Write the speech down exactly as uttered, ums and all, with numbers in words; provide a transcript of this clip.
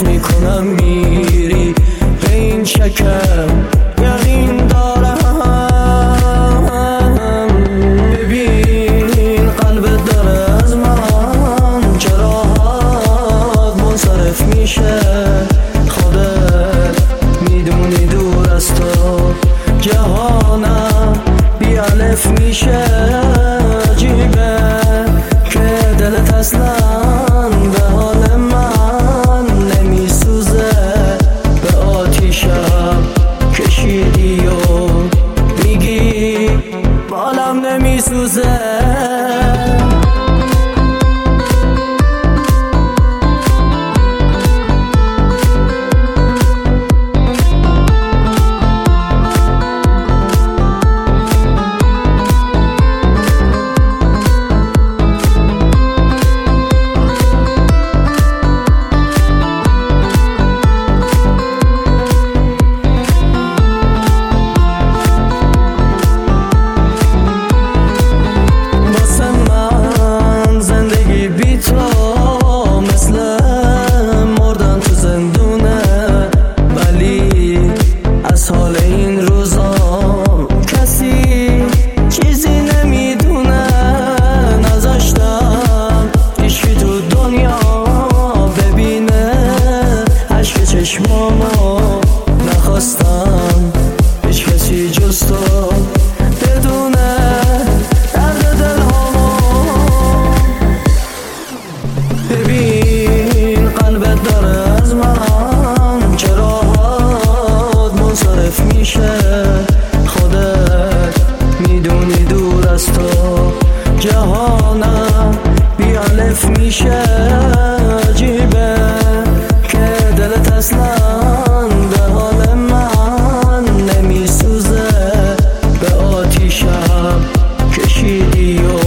حس میکنم میری به این شکم یقین دارم. ببین قلبت داره از من چرا منصرف میشه، خودت میدونی دور از تو جهانم بی الف میشه. عجیبه که دلت اصلا به حال من نمیسوزه، به آتیشم کشیدی و میگی بالم نمیسوزه. چشمامو نخواستم هیچ کسی جز تو بدونه درد دلهامو. ببین قلبت داره از من چرا منصرف میشه، خودت میدونی دور از تو جهانم بی الف میشه. عجیبه که دلت اصلا به حال من نمیسوزه، به آتیشم کشیدی و